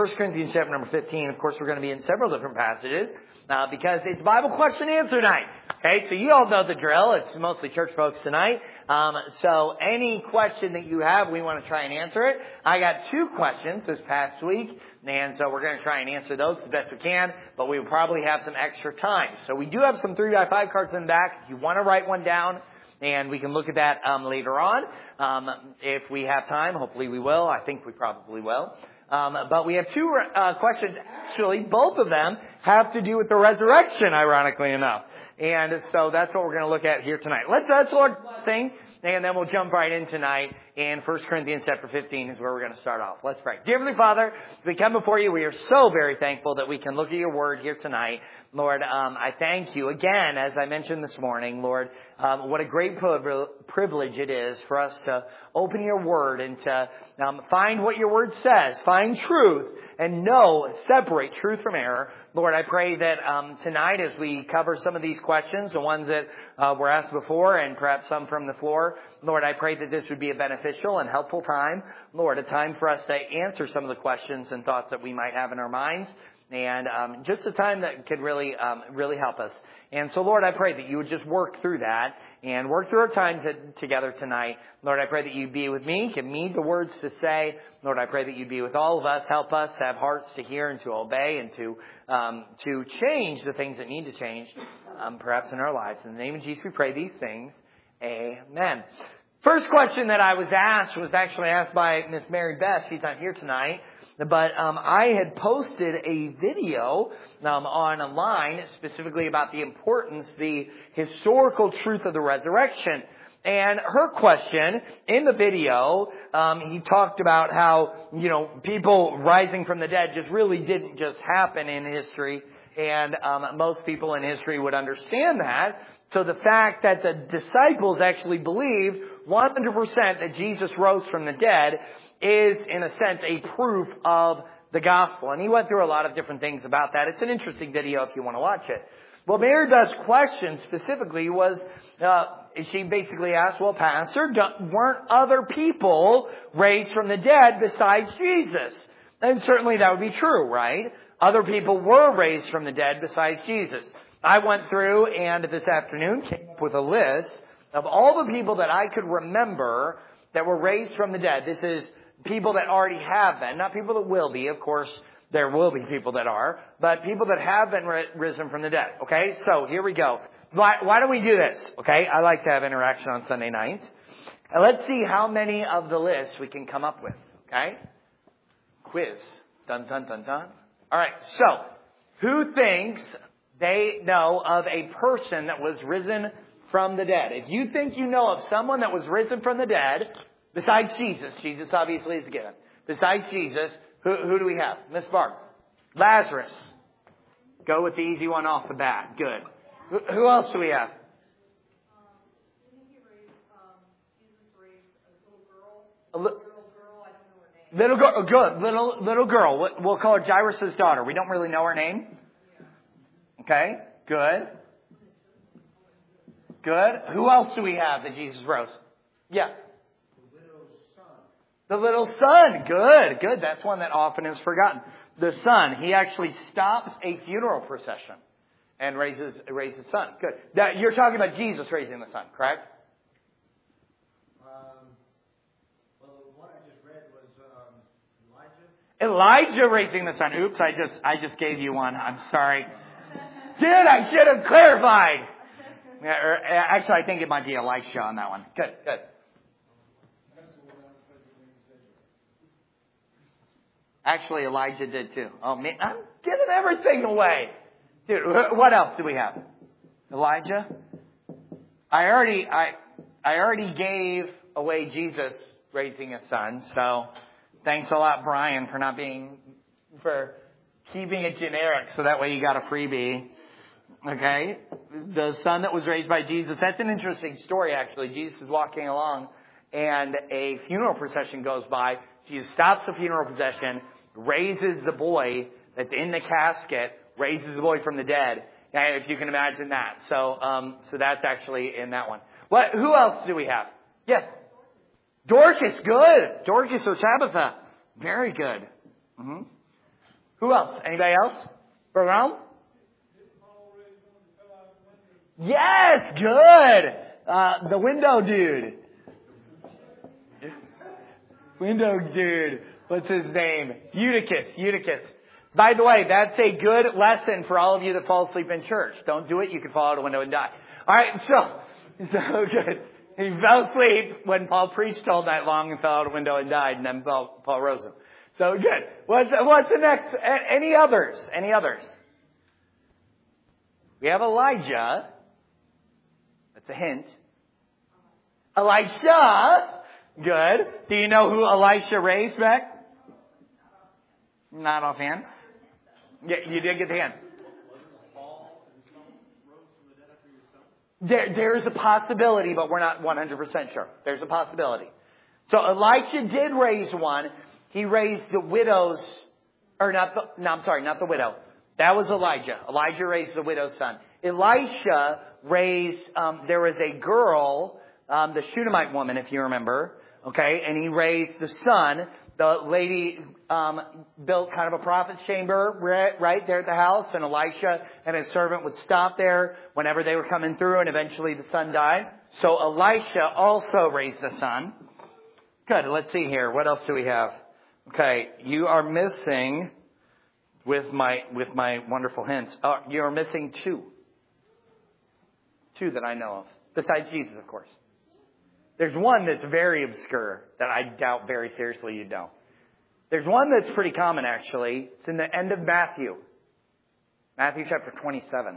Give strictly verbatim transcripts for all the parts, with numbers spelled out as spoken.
First Corinthians chapter number fifteen. Of course, we're going to be in several different passages uh, because it's Bible question and answer night. Okay, so you all know the drill. It's mostly church folks tonight. Um, so any question that you have, we want to try and answer it. I got two questions this past week, and so we're going to try and answer those as best we can, but we will probably have some extra time. So we do have some three by five cards in the back. If you want to write one down, and we can look at that um, later on. Um, if we have time, hopefully we will. I think we probably will. Um, but we have two uh, questions. Actually, both of them have to do with the resurrection, ironically enough. And so that's what we're going to look at here tonight. Let's, let's Lord blessing, and then we'll jump right in tonight. And First Corinthians chapter fifteen is where we're going to start off. Let's pray. Dear Heavenly Father, as we come before you, we are so very thankful that we can look at your word here tonight. Lord, um, I thank you again, as I mentioned this morning, Lord, um, what a great privilege it is for us to open your word and to um, find what your word says, find truth, and know, separate truth from error. Lord, I pray that um, tonight as we cover some of these questions, the ones that uh, were asked before and perhaps some from the floor, Lord, I pray that this would be a beneficial and helpful time. Lord, a time for us to answer some of the questions and thoughts that we might have in our minds. And um, just a time that could really, um, really help us. And so, Lord, I pray that you would just work through that and work through our time to, together tonight. Lord, I pray that you'd be with me, give me the words to say. Lord, I pray that you'd be with all of us, help us to have hearts to hear and to obey and to um, to change the things that need to change, um, perhaps in our lives. In the name of Jesus, we pray these things. Amen. First question that I was asked was actually asked by Miss Mary Beth. She's not here tonight. But um, I had posted a video um, online specifically about the importance, the historical truth of the resurrection. And her question in the video, um, he talked about how, you know, people rising from the dead just really didn't just happen in history. And um, most people in history would understand that. So the fact that the disciples actually believed one hundred percent that Jesus rose from the dead is, in a sense, a proof of the gospel. And he went through a lot of different things about that. It's an interesting video if you want to watch it. Well, Mary Beth's question specifically was, uh, she basically asked, well, Pastor, weren't other people raised from the dead besides Jesus? And certainly that would be true, right? Other people were raised from the dead besides Jesus. I went through and this afternoon came up with a list of all the people that I could remember that were raised from the dead. This is people that already have been, not people that will be. Of course, there will be people that are, but people that have been risen from the dead. Okay, so here we go. Why, why don't we do this? Okay, I like to have interaction on Sunday nights. And let's see how many of the lists we can come up with. Okay, quiz. Dun, dun, dun, dun. All right, so who thinks they know of a person that was risen from the dead? If you think you know of someone that was risen from the dead, besides Jesus, Jesus obviously is given. Besides Jesus, who, who do we have? Miss Barb. Lazarus. Go with the easy one off the bat. Good. Who, who else do we have? Um, didn't he raise, um, Jesus raised a little girl? A li- little girl, I don't know her name. Little girl, good. Little, little girl. We'll call her Jairus' daughter. We don't really know her name. Okay, good. Good. Who else do we have that Jesus rose? Yeah. The widow's son. The little son. Good, good. That's one that often is forgotten. The son. He actually stops a funeral procession and raises raises son. Good. That, you're talking about Jesus raising the son, correct? Um, well, the one I just read was um, Elijah. Elijah raising the son. Oops, I just I just gave you one. I'm sorry. Did I should have clarified. Yeah, or, actually, I think it might be Elisha on that one. Good, good. Actually, Elijah did too. Oh, man, I'm giving everything away. Dude, what else do we have? Elijah? I already, I, I already gave away Jesus raising a son. So, thanks a lot, Brian, for not being, for keeping it generic. So that way you got a freebie. Okay, the son that was raised by Jesus. That's an interesting story, actually. Jesus is walking along, and a funeral procession goes by. Jesus stops the funeral procession, raises the boy that's in the casket, raises the boy from the dead. And if you can imagine that. So, um, so that's actually in that one. What? Who else do we have? Yes, Dorcas. Good. Dorcas or Tabitha. Very good. Mm-hmm. Who else? Anybody else? Around? Yes, good. Uh, the window dude. Window dude. What's his name? Eutychus. Eutychus. By the way, that's a good lesson for all of you that fall asleep in church. Don't do it. You can fall out a window and die. All right. So, so good. He fell asleep when Paul preached all night long and fell out a window and died, and then Paul, Paul rose him. So good. What's, what's the next? Any others? Any others? We have Elijah. That's a hint. Elisha. Good. Do you know who Elisha raised back? Not offhand. Yeah, you did get the hand. There, there's a possibility, but we're not one hundred percent sure. There's a possibility. So Elisha did raise one. He raised the widow's, or not the, no, I'm sorry, not the widow. That was Elijah. Elijah raised the widow's son. Elisha raised, um, there was a girl, um, the Shunammite woman, if you remember. Okay, and he raised the son. The lady um, built kind of a prophet's chamber right, right there at the house, and Elisha and his servant would stop there whenever they were coming through, and eventually the son died. So Elisha also raised a son. Good. Let's see here. What else do we have? Okay, you are missing with my with my wonderful hints. Uh, you are missing two, two that I know of, besides Jesus, of course. There's one that's very obscure that I doubt very seriously you know. There's one that's pretty common, actually. It's in the end of Matthew. Matthew chapter twenty-seven.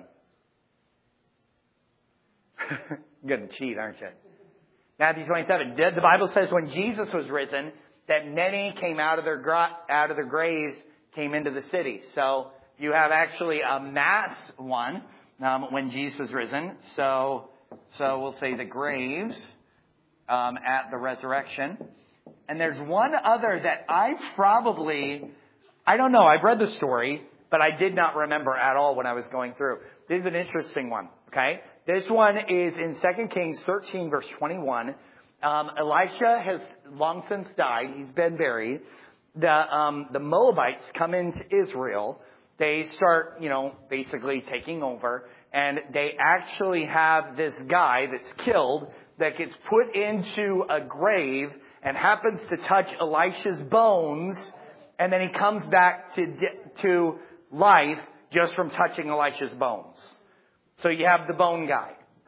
You're going to cheat, aren't you? Matthew twenty-seven. The Bible says when Jesus was risen, that many came out of their gra- out of their graves, came into the city. So you have actually a mass one um, when Jesus was risen. So, so we'll say the graves. Um, at the resurrection. And there's one other that I probably, I don't know, I've read the story, but I did not remember at all when I was going through. This is an interesting one, okay? This one is in Second Kings thirteen, verse twenty-one. Um, Elisha has long since died. He's been buried. The, um, the Moabites come into Israel. They start, you know, basically taking over. And they actually have this guy that's killed that gets put into a grave and happens to touch Elisha's bones, and then he comes back to to life just from touching Elisha's bones. So you have the bone guy.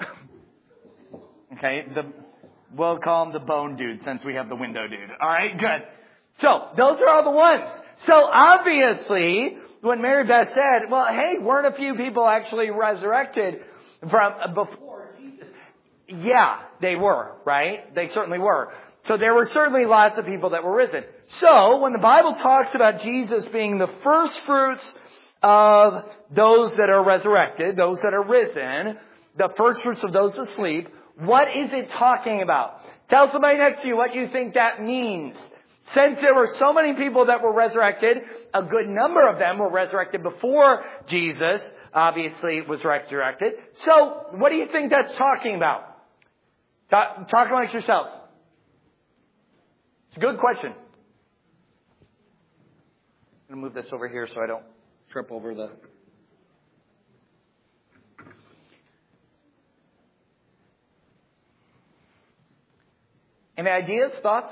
Okay, the we'll call him the bone dude since we have the window dude. All right, good. So those are all the ones. So obviously, when Mary Beth said, "Well, hey, weren't a few people actually resurrected from before?" Yeah, they were, right? They certainly were. So there were certainly lots of people that were risen. So when the Bible talks about Jesus being the first fruits of those that are resurrected, those that are risen, the first fruits of those asleep, what is it talking about? Tell somebody next to you what you think that means. Since there were so many people that were resurrected, a good number of them were resurrected before Jesus obviously was resurrected. So what do you think that's talking about? Talk, talk amongst yourselves. It's a good question. I'm going to move this over here so I don't trip over the... Any ideas, thoughts?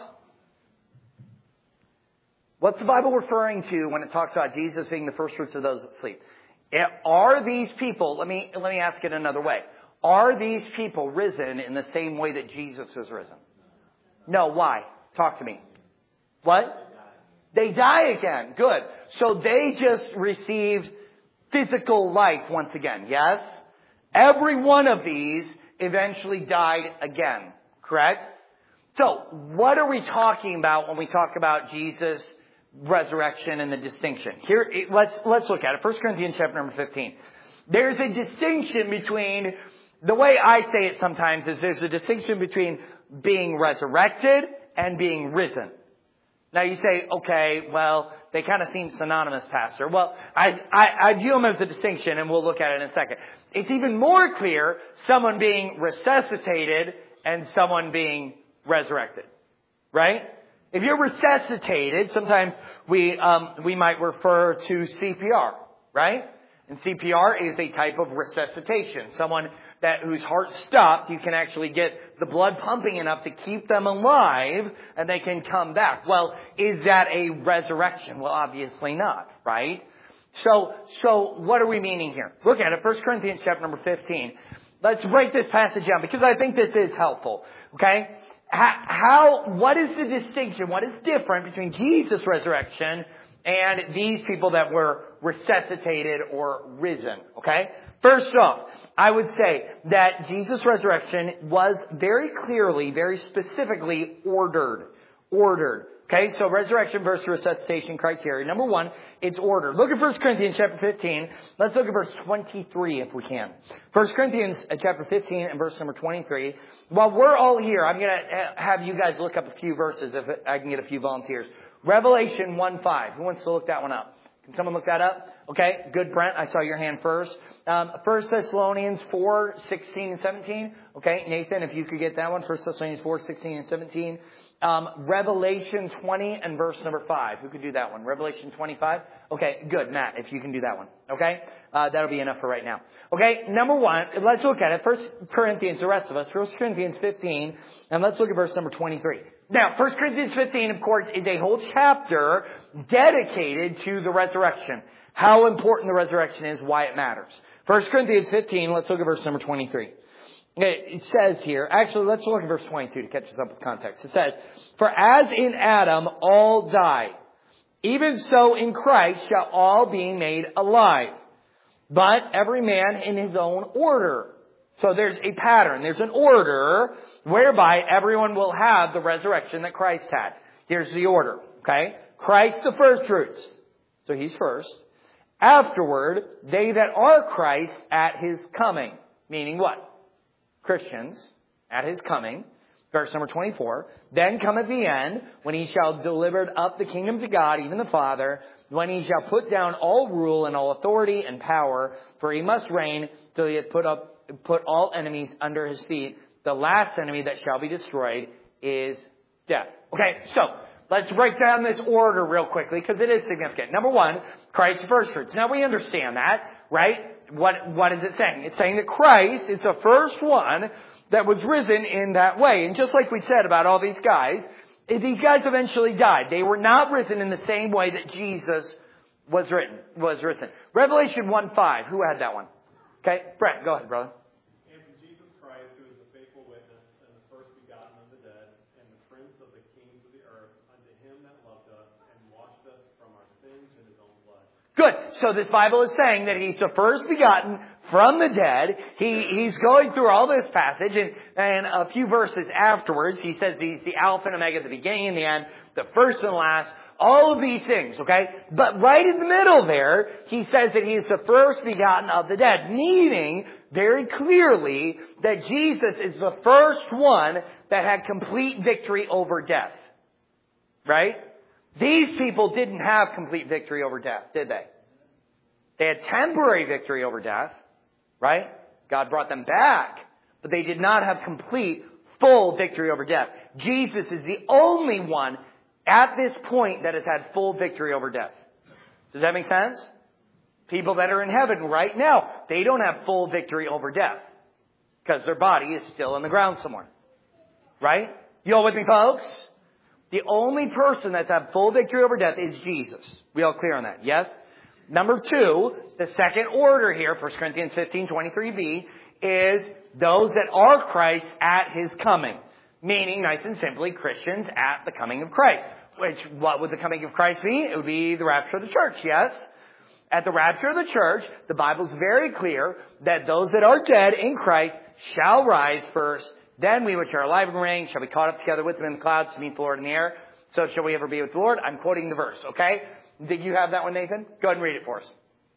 What's the Bible referring to when it talks about Jesus being the first fruits of those that sleep? Are these people, let me, let me ask it another way. Are these people risen in the same way that Jesus was risen? No. Why? Talk to me. What? They die again. Good. So they just received physical life once again. Yes? Every one of these eventually died again. Correct? So what are we talking about when we talk about Jesus' resurrection and the distinction? Here, let's, let's look at it. First Corinthians chapter number fifteen. There's a distinction between... The way I say it sometimes is there's a distinction between being resurrected and being risen. Now you say, okay, well, they kind of seem synonymous, Pastor. Well, I, I, I view them as a distinction, and we'll look at it in a second. It's even more clear someone being resuscitated and someone being resurrected. Right? If you're resuscitated, sometimes we, um, we might refer to C P R, right? And C P R is a type of resuscitation. Someone that whose heart stopped, you can actually get the blood pumping enough to keep them alive and they can come back. Well, is that a resurrection? Well, obviously not, right? So, so what are we meaning here? Look at it. First Corinthians chapter number fifteen. Let's break this passage down because I think this is helpful. Okay? How, what is the distinction? What is different between Jesus' resurrection and these people that were resuscitated or risen? Okay? First off, I would say that Jesus' resurrection was very clearly, very specifically ordered. Ordered. Okay, so resurrection versus resuscitation criteria. Number one, it's ordered. Look at First Corinthians chapter fifteen. Let's look at verse twenty-three if we can. First Corinthians chapter fifteen and verse number twenty-three. While we're all here, I'm going to have you guys look up a few verses if I can get a few volunteers. Revelation one five. Who wants to look that one up? Can someone look that up? Okay, good, Brent. I saw your hand first. Um, First Thessalonians four sixteen and seventeen. Okay, Nathan, if you could get that one. First Thessalonians four sixteen and seventeen. Um, Revelation twenty and verse number five. Who could do that one? Revelation twenty-five. Okay, good, Matt. If you can do that one. Okay, uh, that'll be enough for right now. Okay, number one. Let's look at it. First Corinthians. The rest of us. First Corinthians fifteen, and let's look at verse number twenty-three. Now, First Corinthians fifteen, of course, is a whole chapter dedicated to the resurrection. How important the resurrection is, why it matters. First Corinthians fifteen, let's look at verse number twenty-three. It says here, actually, let's look at verse twenty-two to catch us up with context. It says, for as in Adam all die, even so in Christ shall all be made alive, but every man in his own order. So there's a pattern, there's an order whereby everyone will have the resurrection that Christ had. Here's the order, okay? Christ the first fruits. So he's first. Afterward, they that are Christ at his coming. Meaning what? Christians at his coming. Verse number twenty-four. Then cometh the end, when he shall deliver up the kingdom to God, even the Father, when he shall put down all rule and all authority and power, for he must reign till he hath put up, put all enemies under his feet. The last enemy that shall be destroyed is death. Okay, so let's break down this order real quickly because it is significant. Number one, Christ the first fruits. Now we understand that, right? What, what is it saying? It's saying that Christ is the first one that was risen in that way. And just like we said about all these guys, these guys eventually died. They were not risen in the same way that Jesus was written, was risen. Revelation one five. Who had that one? Okay, Brett, go ahead, brother. And from Jesus Christ, who is the faithful witness and the first begotten of the dead, and the prince of the kings of the earth, unto him that loved us and washed us from our sins in his own blood. Good. So this Bible is saying that he's the first begotten from the dead. He, he's going through all this passage, and, and a few verses afterwards, he says he's the Alpha and Omega, the beginning and the end, the first and the last, all of these things, okay? But right in the middle there, he says that he is the first begotten of the dead, meaning very clearly that Jesus is the first one that had complete victory over death. Right? These people didn't have complete victory over death, did they? They had temporary victory over death, right? God brought them back, but they did not have complete, full victory over death. Jesus is the only one at this point that has had full victory over death. Does that make sense? People that are in heaven right now, they don't have full victory over death because their body is still in the ground somewhere. Right? You all with me, folks? The only person that's had full victory over death is Jesus. We all clear on that? Yes? Number two, the second order here, First Corinthians fifteen twenty-three b, is those that are Christ at his coming. Meaning, nice and simply, Christians at the coming of Christ. Which, what would the coming of Christ mean? It would be the rapture of the church, yes? At the rapture of the church, the Bible's very clear that those that are dead in Christ shall rise first. Then we which are alive and reign shall be caught up together with them in the clouds to meet the Lord in the air. So shall we ever be with the Lord. I'm quoting the verse, okay? Did you have that one, Nathan? Go ahead and read it for us.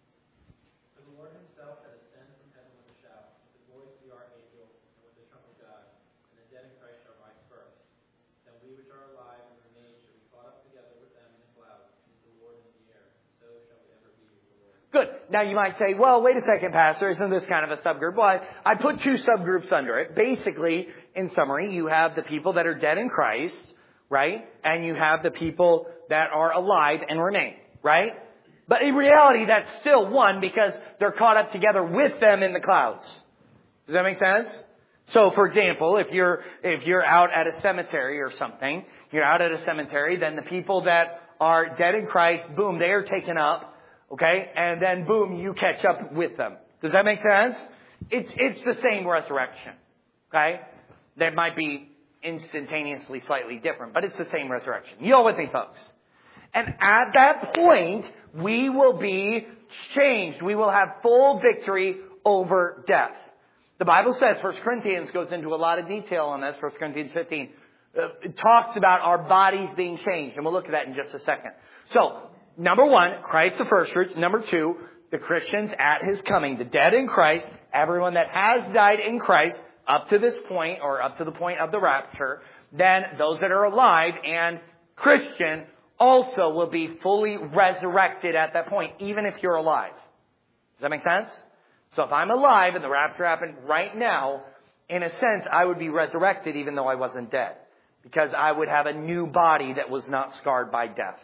The Lord himself shall descend from heaven with a shout, with the voice of the archangel, and with the trump of God, and the dead in Christ shall rise first. Then we which are alive and remain shall be caught up together with them in the clouds to meet the Lord in the air. So shall we ever be with the Lord. Good. Now you might say, well, wait a second, Pastor, isn't this kind of a subgroup? Well, I, I put two subgroups under it. Basically, in summary, you have the people that are dead in Christ, right? And you have the people that are alive and remain, right? But in reality, that's still one because they're caught up together with them in the clouds. Does that make sense? So, for example, if you're, if you're out at a cemetery or something, you're out at a cemetery, then the people that are dead in Christ, boom, they are taken up, okay? And then boom, you catch up with them. Does that make sense? It's, it's the same resurrection, okay? That might be instantaneously slightly different, but it's the same resurrection. You all with me, folks? And at that point, we will be changed. We will have full victory over death. The Bible says, First Corinthians goes into a lot of detail on this, First Corinthians fifteen. Uh, it talks about our bodies being changed, and we'll look at that in just a second. So, number one, Christ the first fruits. Number two, the Christians at His coming. The dead in Christ, everyone that has died in Christ up to this point, or up to the point of the rapture. Then those that are alive and Christian also will be fully resurrected at that point, even if you're alive. Does that make sense? So if I'm alive and the rapture happened right now, in a sense, I would be resurrected even though I wasn't dead. Because I would have a new body that was not scarred by death.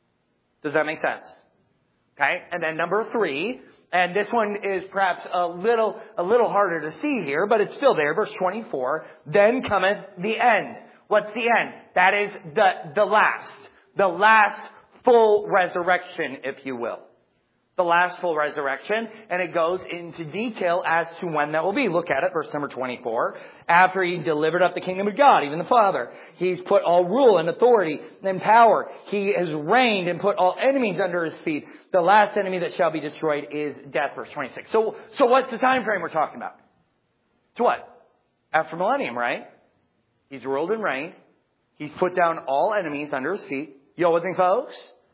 Does that make sense? Okay? And then number three, and this one is perhaps a little, a little harder to see here, but it's still there, verse twenty-four. Then cometh the end. What's the end? That is the, the last. The last full resurrection, if you will. The last full resurrection, and it goes into detail as to when that will be. Look at it, verse number twenty-four. After He delivered up the kingdom of God, even the Father, He's put all rule and authority and power. He has reigned and put all enemies under His feet. The last enemy that shall be destroyed is death, verse twenty-six. So, so what's the time frame we're talking about? It's what? After millennium, right? He's ruled and reigned. He's put down all enemies under His feet. You all with me, folks?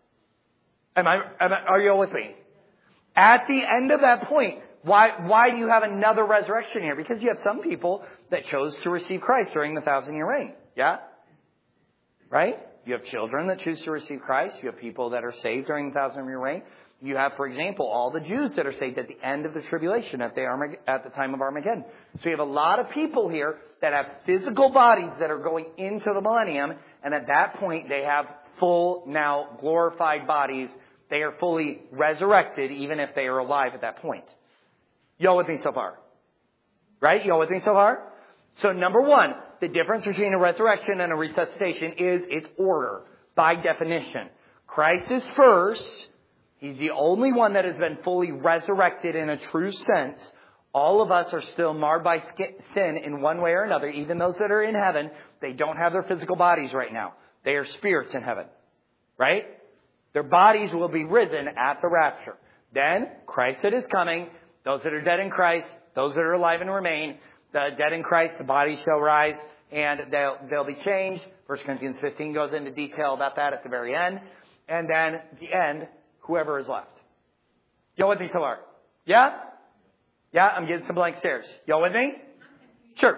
Am I, am I, are you all with me? At the end of that point, why, why do you have another resurrection here? Because you have some people that chose to receive Christ during the thousand year reign. Yeah? Right? You have children that choose to receive Christ. You have people that are saved during the thousand year reign. You have, for example, all the Jews that are saved at the end of the tribulation at the, Armag- at the time of Armageddon. So you have a lot of people here that have physical bodies that are going into the millennium. And at that point, they have full, now glorified bodies. They are fully resurrected even if they are alive at that point. Y'all with me so far? Right? Y'all with me so far? So number one, the difference between a resurrection and a resuscitation is its order, by definition. Christ is first. He's the only one that has been fully resurrected in a true sense. All of us are still marred by sin in one way or another. Even those that are in heaven, they don't have their physical bodies right now. They are spirits in heaven. Right? Their bodies will be risen at the rapture. Then, Christ that is coming, those that are dead in Christ, those that are alive and remain, the dead in Christ, the bodies shall rise, and they'll, they'll be changed. First Corinthians fifteen goes into detail about that at the very end. And then, the end, whoever is left. Y'all with me so far? Yeah? Yeah, I'm getting some blank stares. Y'all with me? Sure.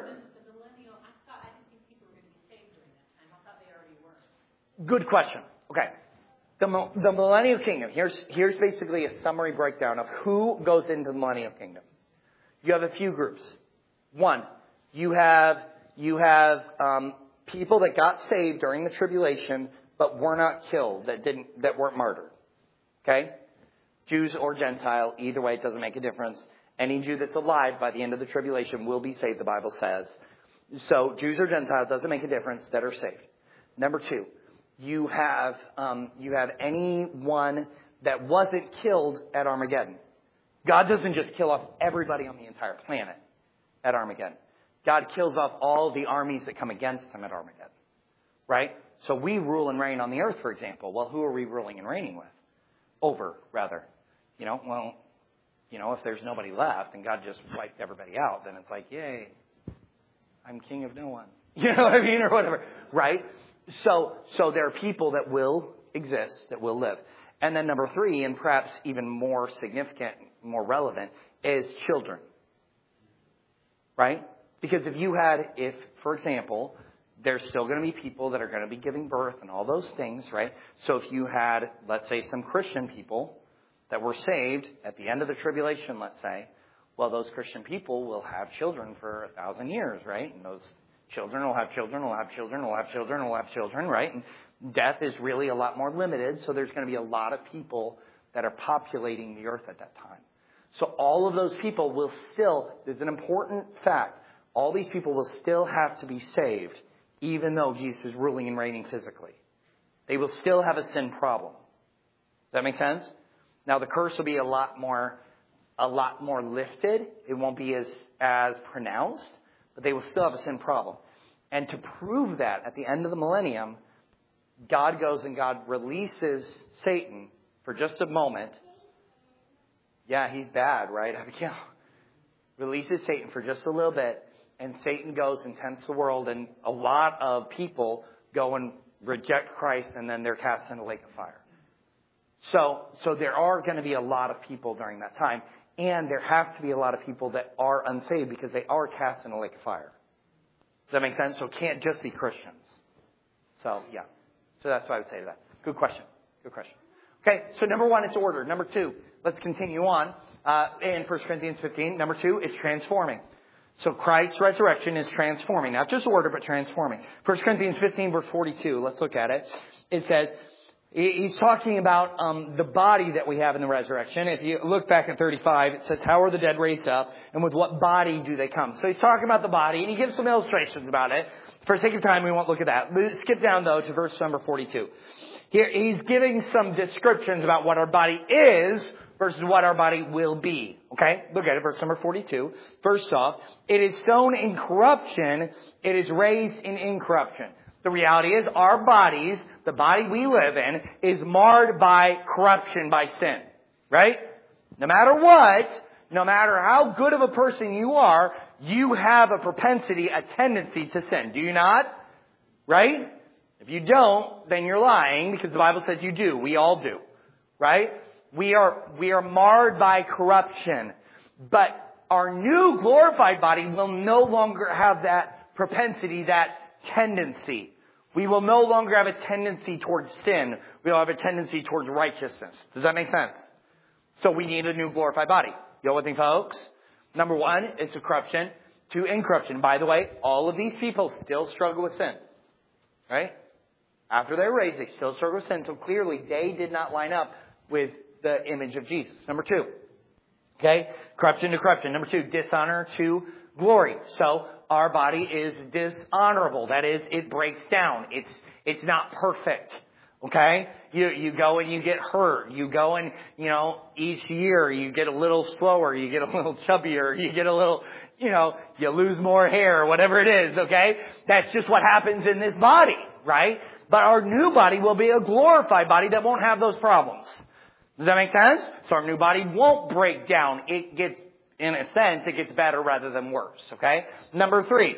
Good question. Okay. The, the millennial kingdom, here's, here's basically a summary breakdown of who goes into the millennial kingdom. You have a few groups. One, you have, you have, um, people that got saved during the tribulation, but were not killed, that didn't, that weren't murdered. Okay? Jews or Gentile, either way, it doesn't make a difference. Any Jew that's alive by the end of the tribulation will be saved, the Bible says. So, Jews or Gentiles, doesn't make a difference, that are saved. Number two. You have, um, you have anyone that wasn't killed at Armageddon. God doesn't just kill off everybody on the entire planet at Armageddon. God kills off all the armies that come against Him at Armageddon. Right? So we rule and reign on the earth, for example. Well, who are we ruling and reigning with? Over, rather. You know, well, you know, if there's nobody left and God just wiped everybody out, then it's like, yay, I'm king of no one. You know what I mean? Or whatever. Right? So, so there are people that will exist, that will live. And then number three, and perhaps even more significant, more relevant, is children. Right? Because if you had, if, for example, there's still going to be people that are going to be giving birth and all those things, right? So if you had, let's say, some Christian people that were saved at the end of the tribulation, let's say, well, those Christian people will have children for a thousand years, right? And those children will have children, will have children, will have children, will have children, right? And death is really a lot more limited, so there's going to be a lot of people that are populating the earth at that time. So all of those people will still, there's an important fact, all these people will still have to be saved, even though Jesus is ruling and reigning physically. They will still have a sin problem. Does that make sense? Now the curse will be a lot more, a lot more lifted. It won't be as, as pronounced, but they will still have a sin problem. And to prove that at the end of the millennium, God goes and God releases Satan for just a moment. Yeah, he's bad, right? Abigail releases Satan for just a little bit, and Satan goes and tempts the world, and a lot of people go and reject Christ, and then they're cast in a lake of fire. So, so there are going to be a lot of people during that time, and there have to be a lot of people that are unsaved because they are cast in a lake of fire. Does that make sense? So it can't just be Christians. So, yeah. So that's what I would say to that. Good question. Good question. Okay, so number one, it's order. Number two, let's continue on uh, in First Corinthians fifteen. Number two, it's transforming. So Christ's resurrection is transforming. Not just order, but transforming. First Corinthians fifteen, verse forty-two. Let's look at it. It says, he's talking about um, the body that we have in the resurrection. If you look back at thirty-five, it says, how are the dead raised up, and with what body do they come? So he's talking about the body, and he gives some illustrations about it. For sake of time, we won't look at that. Skip down, though, to verse number forty-two. Here, he's giving some descriptions about what our body is versus what our body will be. Okay? Look at it, verse number forty-two. First off, it is sown in corruption, it is raised in incorruption. The reality is our bodies, the body we live in, is marred by corruption, by sin. Right? No matter what, no matter how good of a person you are, you have a propensity, a tendency to sin. Do you not? Right? If you don't, then you're lying because the Bible says you do. We all do. Right? We are, we are marred by corruption. But our new glorified body will no longer have that propensity, that tendency. We will no longer have a tendency towards sin. We will have a tendency towards righteousness. Does that make sense? So we need a new glorified body. You know what I think, folks? Number one, it's a corruption. Two, incorruption. By the way, all of these people still struggle with sin. Right? After they're raised, they still struggle with sin. So clearly, they did not line up with the image of Jesus. Number two. Okay? Corruption to corruption. Number two, dishonor to glory. So our body is dishonorable. That is, it breaks down. It's, it's not perfect. Okay? You, you go and you get hurt. You go and, you know, each year you get a little slower. You get a little chubbier. You get a little, you know, you lose more hair, whatever it is. Okay? That's just what happens in this body. Right? But our new body will be a glorified body that won't have those problems. Does that make sense? So our new body won't break down. It gets, in a sense, it gets better rather than worse. Okay? Number three,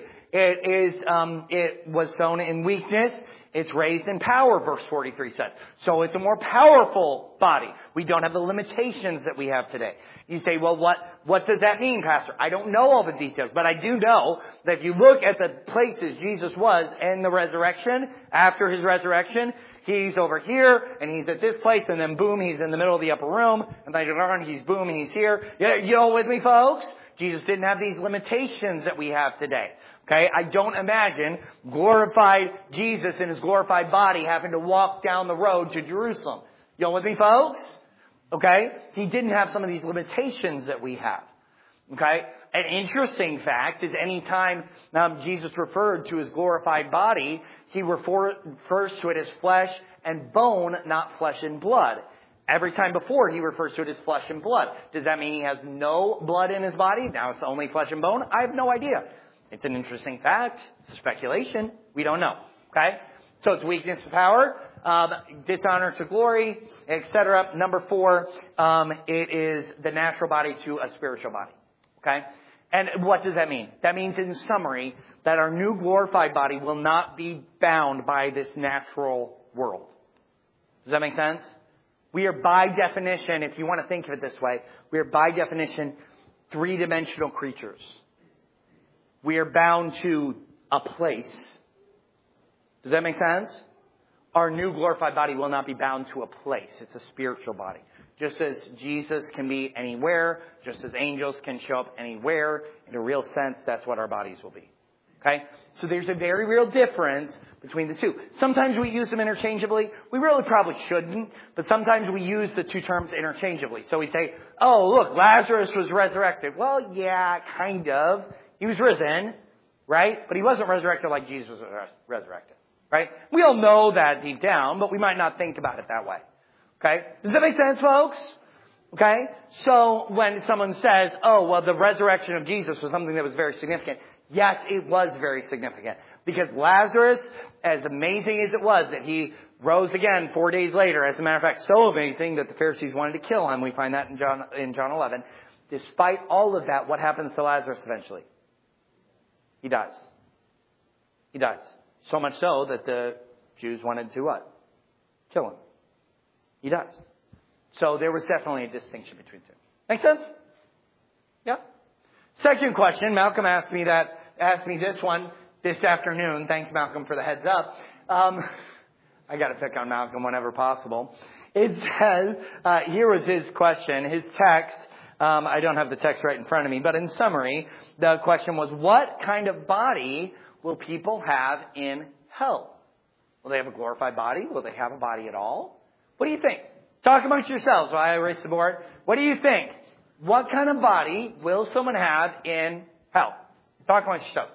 it is, um, it was sown in weakness. It's raised in power, verse forty-three says. So it's a more powerful body. We don't have the limitations that we have today. You say, well, what, what does that mean, Pastor? I don't know all the details, but I do know that if you look at the places Jesus was in the resurrection, after his resurrection, he's over here, and he's at this place, and then boom, he's in the middle of the upper room, and then he's boom, and he's here. You all with me, folks? Jesus didn't have these limitations that we have today. Okay, I don't imagine glorified Jesus in his glorified body having to walk down the road to Jerusalem. You all with me, folks? Okay, he didn't have some of these limitations that we have. Okay, an interesting fact is any time um, Jesus referred to his glorified body, he refer, refers to it as flesh and bone, not flesh and blood. Every time before, he refers to it as flesh and blood. Does that mean he has no blood in his body? Now it's only flesh and bone? I have no idea. It's an interesting fact. It's speculation. We don't know. Okay? So it's weakness to power, um, dishonor to glory, et cetera. Number four, um, it is the natural body to a spiritual body. Okay? And what does that mean? That means, in summary, that our new glorified body will not be bound by this natural world. Does that make sense? We are by definition, if you want to think of it this way, we are by definition three-dimensional creatures. We are bound to a place. Does that make sense? Our new glorified body will not be bound to a place. It's a spiritual body. Just as Jesus can be anywhere, just as angels can show up anywhere, in a real sense, that's what our bodies will be. Okay? So there's a very real difference between the two. Sometimes we use them interchangeably. We really probably shouldn't, but sometimes we use the two terms interchangeably. So we say, oh, look, Lazarus was resurrected. Well, yeah, kind of. He was risen, right? But he wasn't resurrected like Jesus was res- resurrected, right? We all know that deep down, but we might not think about it that way. Okay? Does that make sense, folks? Okay? So when someone says, oh, well, the resurrection of Jesus was something that was very significant. Yes, it was very significant. Because Lazarus, as amazing as it was that he rose again four days later, as a matter of fact, so amazing that the Pharisees wanted to kill him. We find that in John, in John eleven. Despite all of that, what happens to Lazarus eventually? He dies. He dies. So much so that the Jews wanted to what? Kill him. He dies. So there was definitely a distinction between two. Make sense? Yeah? Second question, Malcolm asked me that, asked me this one this afternoon. Thanks, Malcolm, for the heads up. Um, I got to pick on Malcolm whenever possible. It says, uh, here was his question, his text. Um, I don't have the text right in front of me, but in summary, the question was, what kind of body will people have in hell? Will they have a glorified body? Will they have a body at all? What do you think? Talk amongst yourselves while I erase the board. What do you think? What kind of body will someone have in hell? Talk amongst yourselves.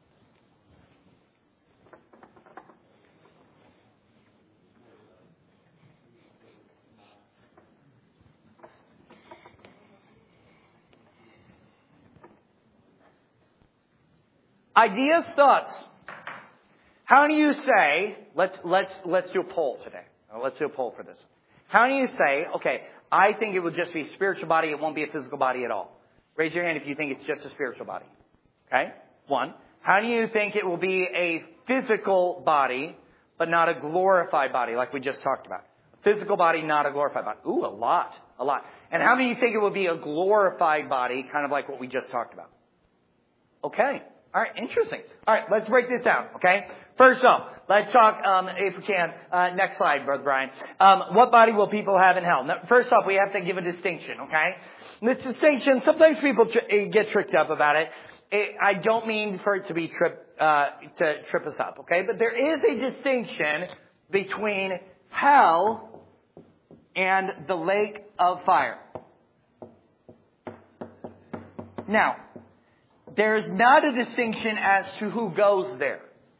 Ideas, thoughts. How do you say, let's, let's, let's do a poll today. Let's do a poll for this. How do you say, okay, I think it will just be a spiritual body, it won't be a physical body at all. Raise your hand if you think it's just a spiritual body. Okay? One. How do you think it will be a physical body, but not a glorified body, like we just talked about? A physical body, not a glorified body. Ooh, a lot. A lot. And how do you think it will be a glorified body, kind of like what we just talked about? Okay. All right, interesting. All right, let's break this down, okay? First off, let's talk, um, if we can, uh, next slide, Brother Brian. Um, what body will people have in hell? Now, first off, we have to give a distinction, okay? This distinction, sometimes people tr- get tricked up about it. it. I don't mean for it to be trip, uh, to trip us up, okay? But there is a distinction between hell and the lake of fire. Now, there is not a distinction as to who goes there.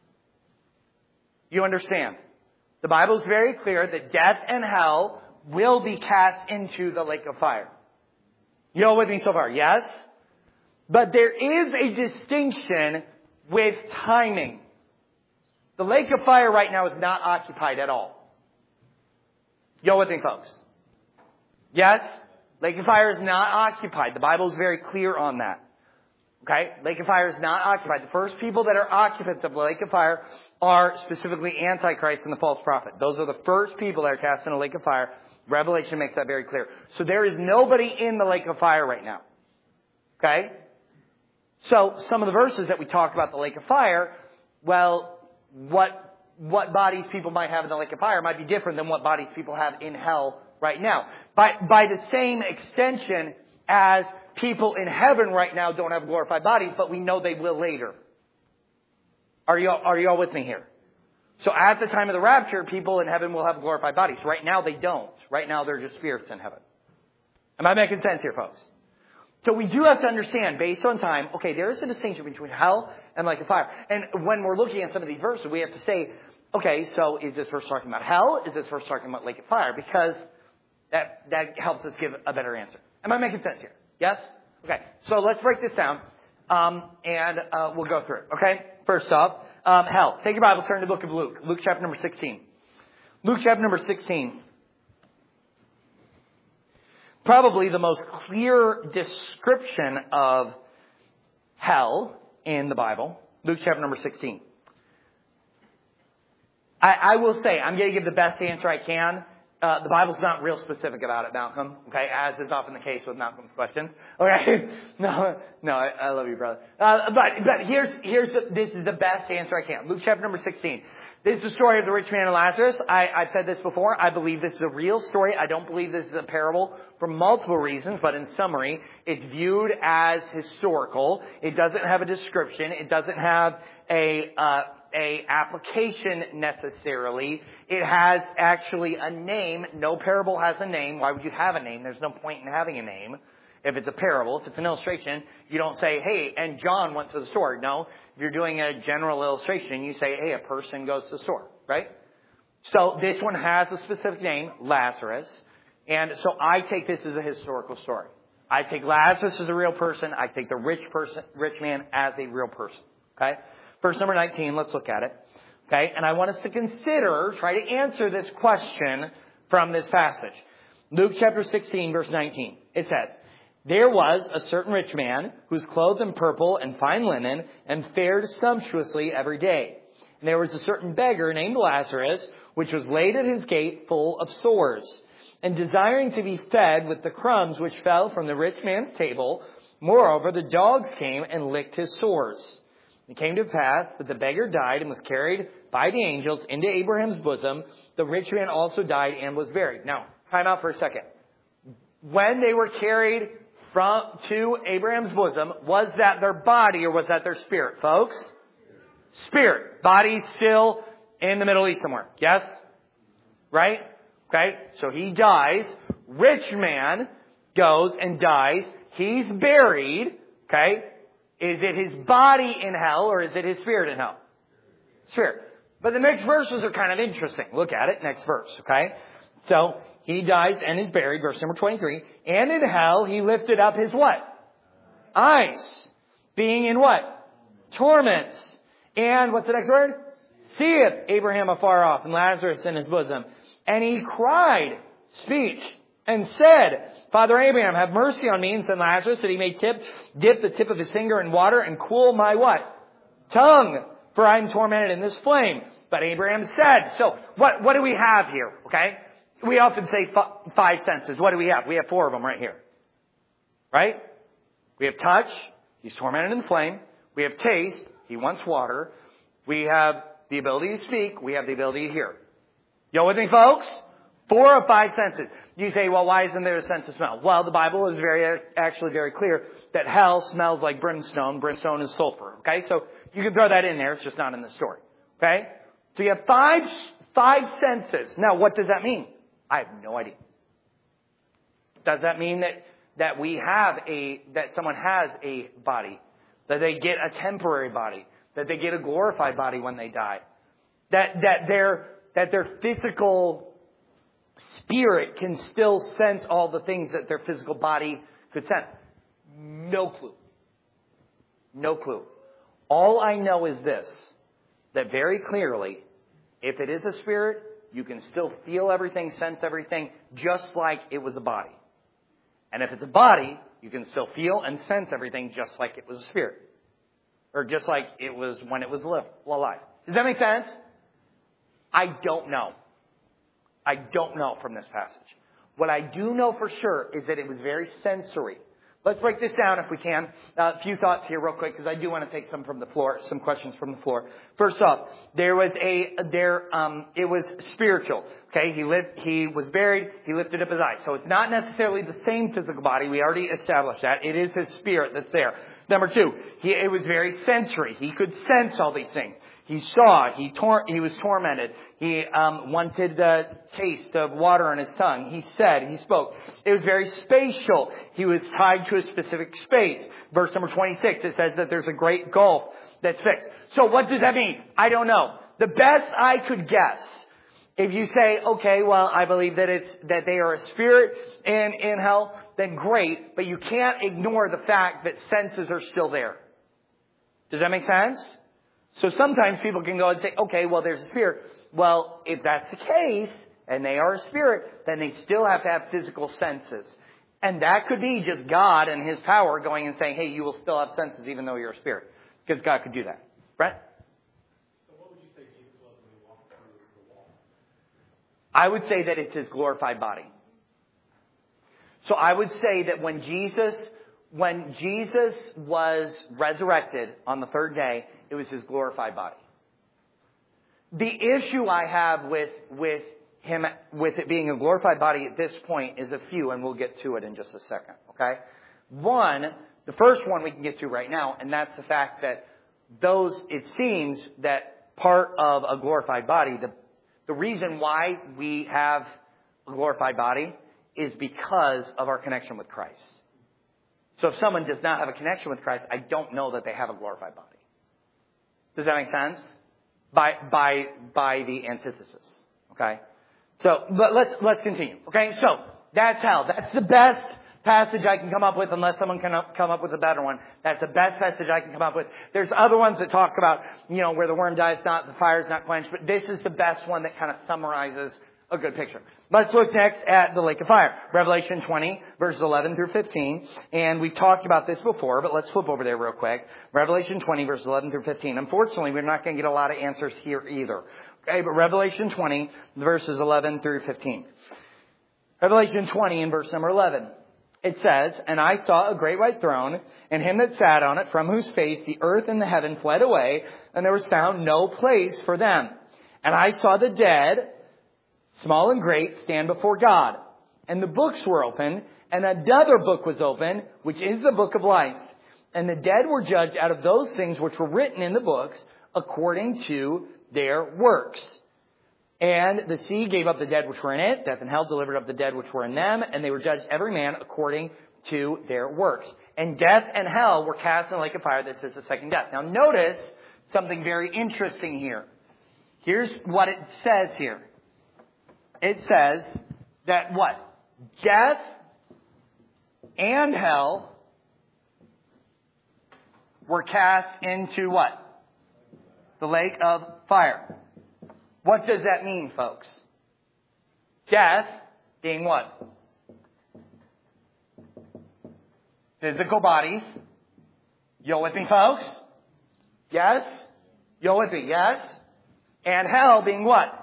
You understand? The Bible is very clear that death and hell will be cast into the lake of fire. You all with me so far? Yes? But there is a distinction with timing. The lake of fire right now is not occupied at all. You all with me, folks? Yes? Lake of fire is not occupied. The Bible is very clear on that. Okay? Lake of fire is not occupied. The first people that are occupants of the lake of fire are specifically Antichrist and the false prophet. Those are the first people that are cast in a lake of fire. Revelation makes that very clear. So there is nobody in the lake of fire right now. Okay? So some of the verses that we talk about the lake of fire, well, what, what bodies people might have in the lake of fire might be different than what bodies people have in hell right now. By, by the same extension as people in heaven right now don't have glorified bodies, but we know they will later. Are you all, are you all with me here? So at the time of the rapture, people in heaven will have glorified bodies. Right now they don't. Right now they're just spirits in heaven. Am I making sense here, folks? So we do have to understand, based on time, okay, there is a distinction between hell and lake of fire. And when we're looking at some of these verses, we have to say, okay, so is this verse talking about hell? Is this verse talking about lake of fire? Because that, that helps us give a better answer. Am I making sense here? Yes? Okay. So let's break this down, um, and uh, we'll go through it. Okay? First off, um, hell. Take your Bible, turn to the book of Luke. Luke chapter number sixteen. Luke chapter number sixteen. Probably the most clear description of hell in the Bible. Luke chapter number sixteen. I, I will say, I'm going to give the best answer I can, Uh, the Bible's not real specific about it, Malcolm, okay, as is often the case with Malcolm's questions, okay? No, no, I, I love you, brother. Uh, but, but here's, here's, the, this is the best answer I can. Luke chapter number sixteen. This is the story of the rich man and Lazarus. I, I've said this before. I believe this is a real story. I don't believe this is a parable for multiple reasons, but in summary, it's viewed as historical. It doesn't have a description. It doesn't have a, uh, a application necessarily. It has actually a name. No parable has a name. Why would you have a name? There's no point in having a name. If it's a parable, if it's an illustration, you don't say, hey, and John went to the store. No, if you're doing a general illustration, you say, hey, a person goes to the store, right? So this one has a specific name, Lazarus. And so I take this as a historical story. I take Lazarus as a real person. I take the rich person, rich man as a real person, okay? Verse number nineteen, let's look at it. Okay, and I want us to consider, try to answer this question from this passage. Luke chapter sixteen, verse nineteen. It says, there was a certain rich man who was clothed in purple and fine linen and fared sumptuously every day. And there was a certain beggar named Lazarus, which was laid at his gate full of sores. And desiring to be fed with the crumbs which fell from the rich man's table, moreover, the dogs came and licked his sores. It came to pass that the beggar died and was carried by the angels into Abraham's bosom. The rich man also died and was buried. Now, time out for a second. When they were carried from to Abraham's bosom, was that their body or was that their spirit, folks? Spirit. Body still in the Middle East somewhere. Yes? Right? Okay. So he dies. Rich man goes and dies. He's buried. Okay. Is it his body in hell or is it his spirit in hell? Spirit. But the next verses are kind of interesting. Look at it. Next verse. Okay. So he dies and is buried. Verse number twenty-three. And in hell he lifted up his what? Eyes. Being in what? Torments. And what's the next word? Seeth Abraham afar off and Lazarus in his bosom. And he cried, speech, and said, Father Abraham, have mercy on me and send Lazarus that he may tip, dip the tip of his finger in water and cool my what? Tongue, for I am tormented in this flame. But Abraham said, so what, what do we have here? Okay. We often say f- five senses. What do we have? We have four of them right here. Right? We have touch. He's tormented in the flame. We have taste. He wants water. We have the ability to speak. We have the ability to hear. You with me, folks? Four or five senses. You say, well, why isn't there a sense of smell? Well, the Bible is very, actually very clear that hell smells like brimstone. Brimstone is sulfur. Okay? So you can throw that in there. It's just not in the story. Okay? So you have five, five senses. Now, what does that mean? I have no idea. Does that mean that, that we have a, that someone has a body? That they get a temporary body? That they get a glorified body when they die? That, that their, that their physical spirit can still sense all the things that their physical body could sense? No clue. No clue. All I know is this, that very clearly, if it is a spirit, you can still feel everything, sense everything, just like it was a body. And if it's a body, you can still feel and sense everything just like it was a spirit. Or just like it was when it was alive. Does that make sense? I don't know. I don't know from this passage. What I do know for sure is that it was very sensory. Let's break this down if we can. Uh, a few thoughts here real quick because I do want to take some from the floor, some questions from the floor. First off, there was a, there, um, it was spiritual. Okay, he lived, he was buried, he lifted up his eyes. So it's not necessarily the same physical body. We already established that. It is his spirit that's there. Number two, he, it was very sensory. He could sense all these things. He saw, he tor- he was tormented. He um, wanted the taste of water on his tongue. He said, he spoke. It was very spatial. He was tied to a specific space. Verse number twenty-six, it says that there's a great gulf that's fixed. So what does that mean? I don't know. The best I could guess, if you say, okay, well, I believe that it's that they are a spirit in, in hell, then great. But you can't ignore the fact that senses are still there. Does that make sense? So sometimes people can go and say, okay, well, there's a spirit. Well, if that's the case, and they are a spirit, then they still have to have physical senses. And that could be just God and His power going and saying, hey, you will still have senses even though you're a spirit. Because God could do that. Brent? So what would you say Jesus was when He walked through the wall? I would say that it's his glorified body. So I would say that when Jesus, when Jesus was resurrected on the third day, it was his glorified body. The issue I have with, with him, with it being a glorified body at this point is a few, and we'll get to it in just a second, okay? One, the first one we can get to right now, and that's the fact that those, it seems that part of a glorified body, the, the reason why we have a glorified body is because of our connection with Christ. So if someone does not have a connection with Christ, I don't know that they have a glorified body. Does that make sense? By, by, by the antithesis. Okay? So, but let's, let's continue. Okay? So, that's hell. That's the best passage I can come up with, unless someone can up, come up with a better one. That's the best passage I can come up with. There's other ones that talk about, you know, where the worm dies not, the fire is not quenched, but this is the best one that kind of summarizes a good picture. Let's look next at the lake of fire. Revelation twenty, verses eleven through fifteen. And we've talked about this before, but let's flip over there real quick. Revelation twenty, verses eleven through fifteen. Unfortunately, we're not going to get a lot of answers here either. Okay, but Revelation twenty, verses eleven through fifteen. Revelation twenty in verse number eleven. It says, "And I saw a great white throne, and him that sat on it, from whose face the earth and the heaven fled away, and there was found no place for them. And I saw the dead, small and great, stand before God. And the books were open, and another book was open, which is the book of life. And the dead were judged out of those things which were written in the books, according to their works. And the sea gave up the dead which were in it. Death and hell delivered up the dead which were in them. And they were judged every man according to their works. And death and hell were cast in the lake of fire. This is the second death." Now notice something very interesting here. Here's what it says here. It says that what? Death and hell were cast into what? The lake of fire. What does that mean, folks? Death being what? Physical bodies. You with me, folks? Yes? You with me? Yes? And hell being what?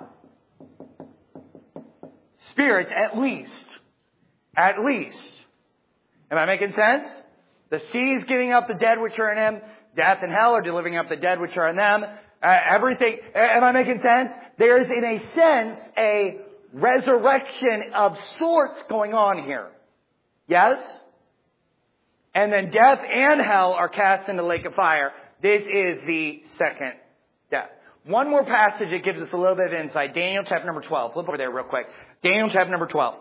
Spirits, at least. At least. Am I making sense? The sea is giving up the dead which are in him. Death and hell are delivering up the dead which are in them. Uh, everything. Am I making sense? There is, in a sense, a resurrection of sorts going on here. Yes? And then death and hell are cast into the lake of fire. This is the second death. One more passage that gives us a little bit of insight. Daniel chapter number twelve. Flip over there real quick. Daniel chapter number twelve.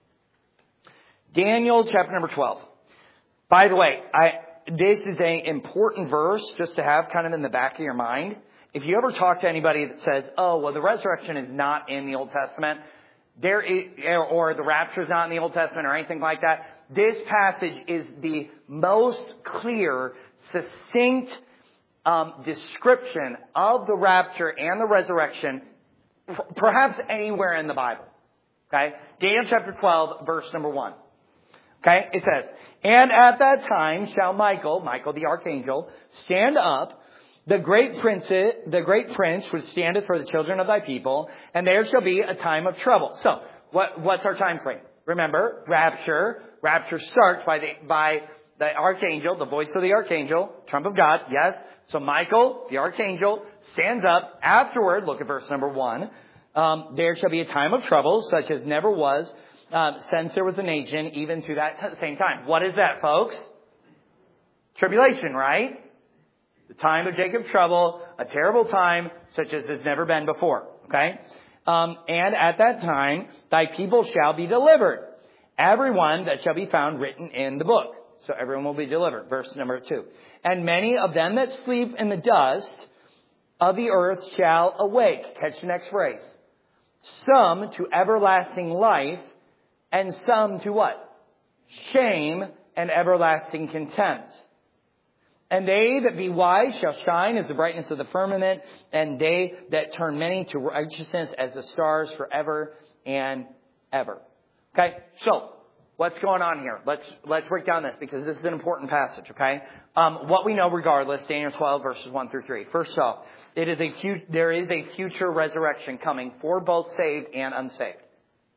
Daniel chapter number twelve. By the way, I, this is an important verse just to have kind of in the back of your mind. If you ever talk to anybody that says, "Oh, well, the resurrection is not in the Old Testament," there is, or the rapture is not in the Old Testament or anything like that, this passage is the most clear, succinct um, description of the rapture and the resurrection, perhaps anywhere in the Bible. Okay? Daniel chapter twelve, verse number one. Okay? It says, "And at that time shall Michael," Michael the archangel, "stand up, the great prince, the great prince which standeth for the children of thy people, and there shall be a time of trouble." So, what, what's our time frame? Remember, rapture. Rapture starts by the, by the archangel, the voice of the archangel, trump of God, yes. So Michael, the archangel, stands up. Afterward, look at verse number one. Um, "there shall be a time of trouble, such as never was, uh, since there was a nation, even to that t- same time." What is that, folks? Tribulation, right? The time of Jacob's trouble, a terrible time such as has never been before. Okay? Um, "and at that time, thy people shall be delivered. Everyone that shall be found written in the book." So everyone will be delivered. Verse number two. "And many of them that sleep in the dust of the earth shall awake." Catch the next phrase. "Some to everlasting life, and some to what? Shame and everlasting contempt. And they that be wise shall shine as the brightness of the firmament, and they that turn many to righteousness as the stars forever and ever." Okay, so what's going on here? Let's let's break down this because this is an important passage. Okay, um, what we know regardless, Daniel twelve verses one through three. First off, it is a fu- there is a future resurrection coming for both saved and unsaved.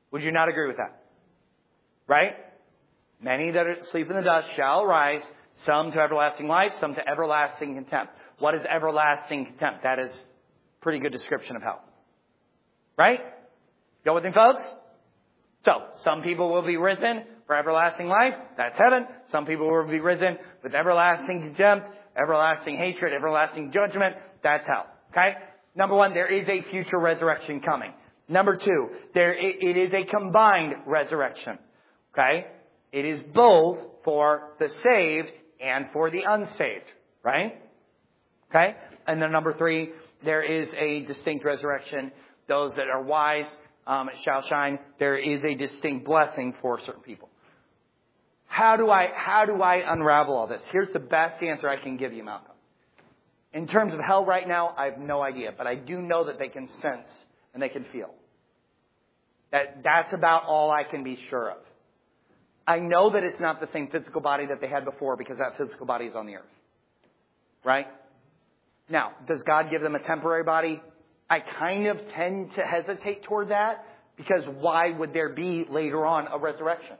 Would you not agree with that? Right? Many that sleep in the dust shall rise, some to everlasting life, some to everlasting contempt. What is everlasting contempt? That is a pretty good description of hell. Right? Go with me, folks? So, some people will be risen for everlasting life. That's heaven. Some people will be risen with everlasting contempt, everlasting hatred, everlasting judgment. That's hell. Okay? Number one, there is a future resurrection coming. Number two, there it, it is a combined resurrection. Okay? It is both for the saved and for the unsaved. Right? Okay? And then number three, there is a distinct resurrection. Those that are wise um, shall shine. There is a distinct blessing for certain people. How do I, how do I unravel all this? Here's the best answer I can give you, Malcolm. In terms of hell right now, I have no idea. But I do know that they can sense and they can feel. That, that's about all I can be sure of. I know that it's not the same physical body that they had before because that physical body is on the earth. Right? Now, does God give them a temporary body? I kind of tend to hesitate toward that because why would there be later on a resurrection?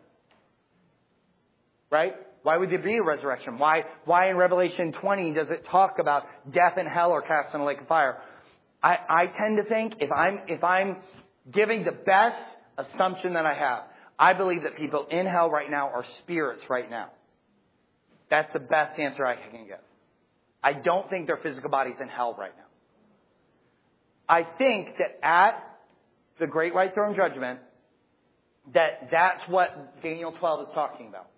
Right? Why would there be a resurrection? Why, why in Revelation twenty does it talk about death and hell are cast in a lake of fire? I, I tend to think if I'm, if I'm giving the best assumption that I have, I believe that people in hell right now are spirits right now. That's the best answer I can give. I don't think their physical body's in hell right now. I think that at the great white throne judgment, that that's what Daniel twelve is talking about.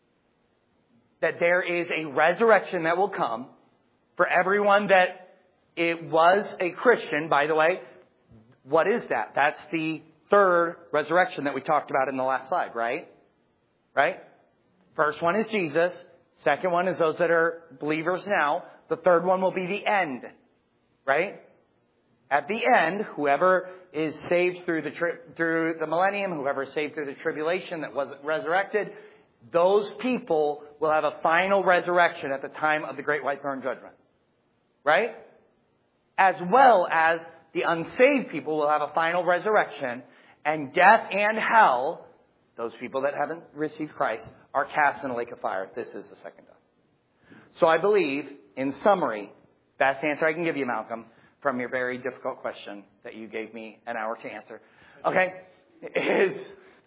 That there is a resurrection that will come for everyone that it was a Christian. By the way, what is that? That's the third resurrection that we talked about in the last slide, right? Right? First one is Jesus. Second one is those that are believers now. The third one will be the end. Right? At the end, whoever is saved through the tri- through the millennium, whoever is saved through the tribulation that wasn't resurrected, those people will have a final resurrection at the time of the great white throne judgment. Right? As well as the unsaved people will have a final resurrection, and death and hell, those people that haven't received Christ, are cast in a lake of fire. This is the second death. So I believe, in summary, best answer I can give you, Malcolm, from your very difficult question that you gave me an hour to answer, okay, is,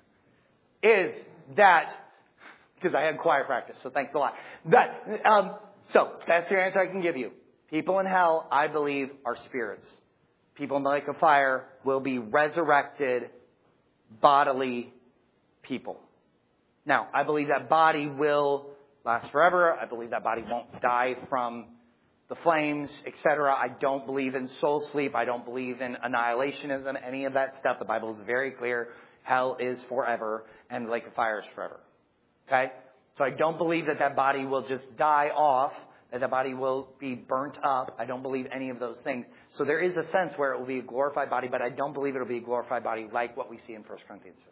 is that, because I had choir practice, so thanks a lot. But, um, so, that's the answer I can give you. People in hell, I believe, are spirits. People in the lake of fire will be resurrected bodily people. Now, I believe that body will last forever. I believe that body won't die from the flames, et cetera. I don't believe in soul sleep. I don't believe in annihilationism, any of that stuff. The Bible is very clear. Hell is forever, and the lake of fire is forever. Okay? So I don't believe that that body will just die off, that the body will be burnt up. I don't believe any of those things. So there is a sense where it will be a glorified body, but I don't believe it will be a glorified body like what we see in First Corinthians fifteen.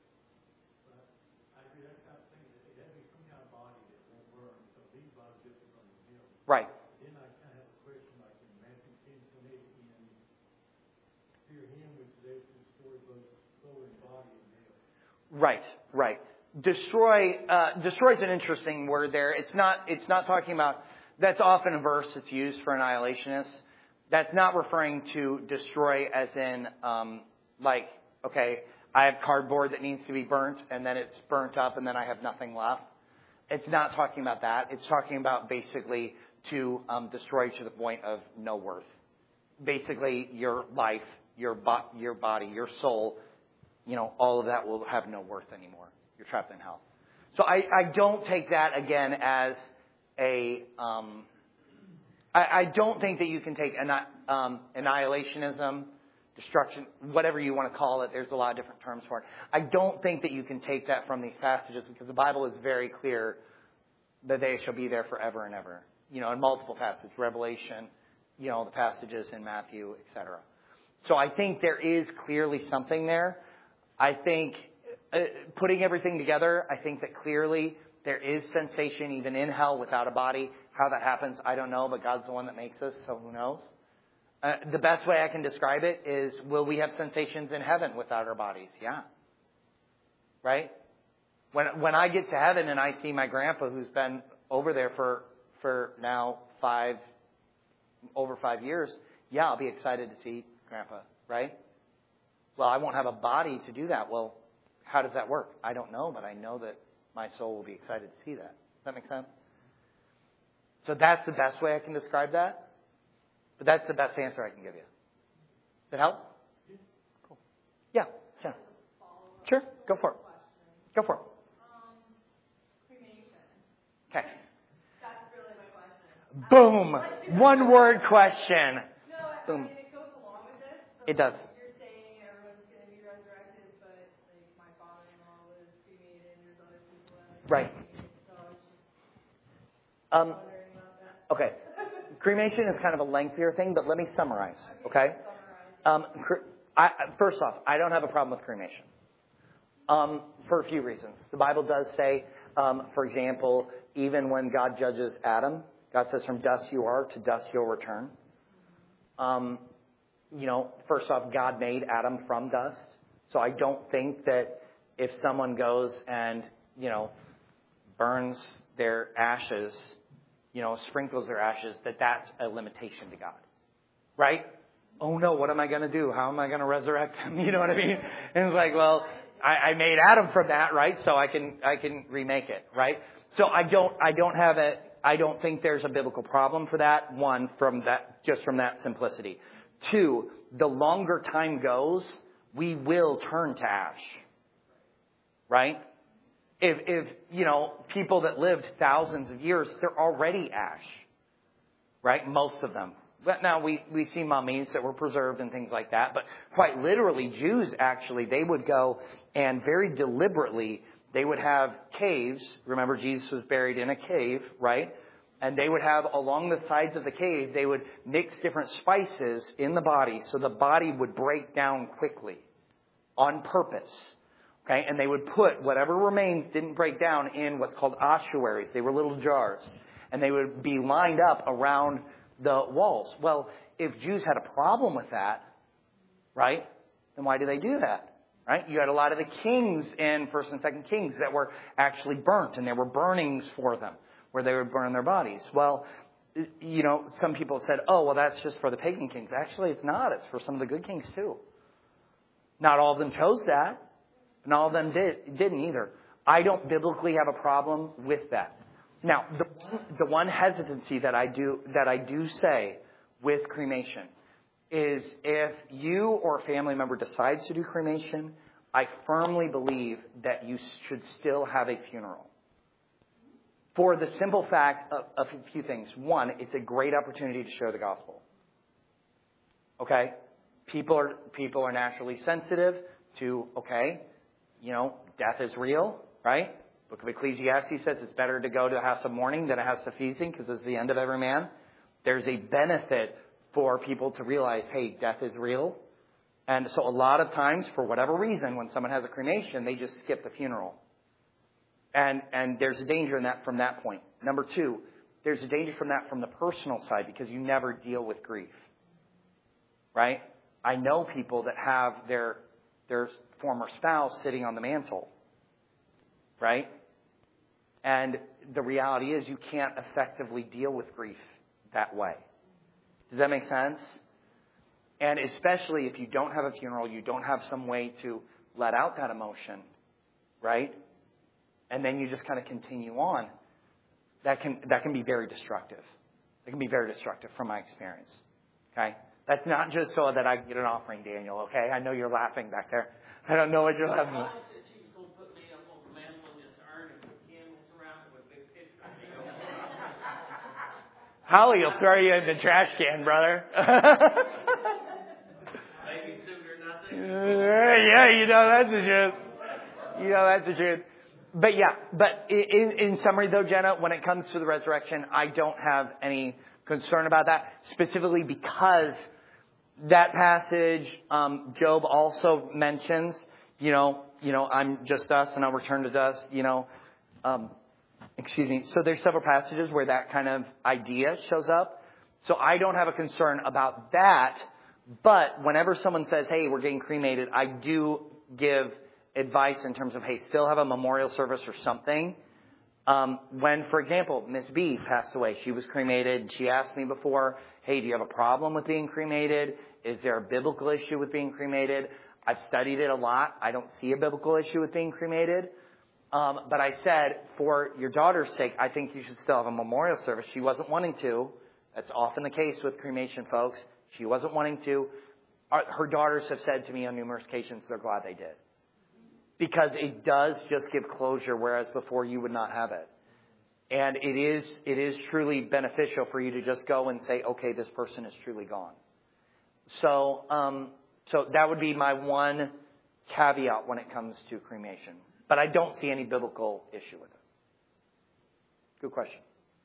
Right. Then I kind of have a question like in Matthew ten twenty-eight, fear him which is able to destroy both soul and body in hell. Right, right. Destroy, uh, destroy is an interesting word there. It's not, it's not talking about, that's often a verse that's used for annihilationists. That's not referring to destroy as in, um, like, okay, I have cardboard that needs to be burnt and then it's burnt up and then I have nothing left. It's not talking about that. It's talking about basically to um, destroy to the point of no worth. Basically, your life, your bo- your body, your soul, you know, all of that will have no worth anymore. You're trapped in hell. So I, I don't take that again as a. Um, I, I don't think that you can take anni- um, annihilationism, destruction, whatever you want to call it. There's a lot of different terms for it. I don't think that you can take that from these passages because the Bible is very clear that they shall be there forever and ever. You know, in multiple passages, Revelation, you know, the passages in Matthew, et cetera. So I think there is clearly something there. I think uh, putting everything together, I think that clearly there is sensation even in hell without a body. How that happens, I don't know, but God's the one that makes us, so who knows? Uh, the best way I can describe it is, will we have sensations in heaven without our bodies? Yeah. right? When when I get to heaven and I see my grandpa who's been over there for, for now five, over five years, yeah, I'll be excited to see grandpa, right? Well, I won't have a body to do that. Well, how does that work? I don't know, but I know that my soul will be excited to see that. Does that make sense? So that's the best way I can describe that. But that's the best answer I can give you. Does that help? Cool. Yeah, Jen. Sure, go for it. Go for it. Um, cremation. Okay. That's really my question. Boom. One word question. No, I, Boom. I mean, it goes along with this. So It does. You're saying everyone's going to be resurrected, but like my father-in-law was cremated, and there's other people that are Right. cremated, so I was just Um, wondering about that. okay. Cremation is kind of a lengthier thing, but let me summarize. Okay. Um, cre- I, first off, I don't have a problem with cremation. Um, for a few reasons. The Bible does say, um, for example, even when God judges Adam, God says, from dust you are, to dust you'll return. Um, you know, first off, God made Adam from dust. So I don't think that if someone goes and, you know, burns their ashes, you know, sprinkles their ashes, that that's a limitation to God. Right? Oh no, what am I going to do? How am I going to resurrect him? You know what I mean? And it's like, well, I, I made Adam from that, right? So I can, I can remake it, right? So I don't, I don't have a, I don't think there's a biblical problem for that. One, from that, just from that simplicity. Two, the longer time goes, we will turn to ash. Right? If, if, you know, people that lived thousands of years, they're already ash. Right? Most of them. But now we, we see mummies that were preserved and things like that. But quite literally, Jews actually, they would go and very deliberately, they would have caves. Remember, Jesus was buried in a cave, right? And they would have along the sides of the cave, they would mix different spices in the body so the body would break down quickly on purpose. Okay, and they would put whatever remains didn't break down in what's called ossuaries. They were little jars. And they would be lined up around the walls. Well, if Jews had a problem with that, right, then why do they do that? Right? You had a lot of the kings in First and Second Kings that were actually burnt, and there were burnings for them where they would burn their bodies. Well, you know, some people said, oh, well, that's just for the pagan kings. Actually, it's not. It's for some of the good kings, too. Not all of them chose that. And all of them did, didn't either. I don't biblically have a problem with that. Now, the, the one hesitancy that I do that I do say with cremation is if you or a family member decides to do cremation, I firmly believe that you should still have a funeral. For the simple fact of, of a few things. One, it's a great opportunity to share the gospel. Okay? People are people are naturally sensitive to, okay, you know, death is real, right? Book of Ecclesiastes says it's better to go to a house of mourning than a house of feasting because it's the end of every man. There's a benefit for people to realize, hey, death is real. And so a lot of times, for whatever reason, when someone has a cremation, they just skip the funeral. And and there's a danger in that from that point. Number two, there's a danger from that from the personal side because you never deal with grief. Right? I know people that have their their former spouse sitting on the mantle. Right? And the reality is you can't effectively deal with grief that way. Does that make sense? And especially if you don't have a funeral, you don't have some way to let out that emotion, right? And then you just kind of continue on. That can that can be very destructive. It can be very destructive from my experience. Okay? That's not just so that I get an offering, Daniel, okay? I know you're laughing back there. I don't know what you're laughing at. Holly will throw you in the trash can, brother. Maybe sooner, nothing. Yeah, you know that's the truth. You know that's the truth. But yeah, but in, in summary though, Jenna, when it comes to the resurrection, I don't have any concern about that. Specifically because that passage, um, Job also mentions, you know, you know, I'm just dust and I'll return to dust, you know, um, Excuse me. So there's several passages where that kind of idea shows up. So I don't have a concern about that. But whenever someone says, hey, we're getting cremated, I do give advice in terms of, hey, still have a memorial service or something. Um, when, for example, Miss B passed away, she was cremated, and she asked me before, hey, do you have a problem with being cremated? Is there a biblical issue with being cremated? I've studied it a lot. I don't see a biblical issue with being cremated. Um, but I said, for your daughter's sake, I think you should still have a memorial service. She wasn't wanting to. That's often the case with cremation folks. She wasn't wanting to. Her daughters have said to me on numerous occasions they're glad they did. Because it does just give closure, whereas before you would not have it. And it is it is truly beneficial for you to just go and say, okay, this person is truly gone. So um, so that would be my one caveat when it comes to cremation. But I don't see any biblical issue with it. Good question.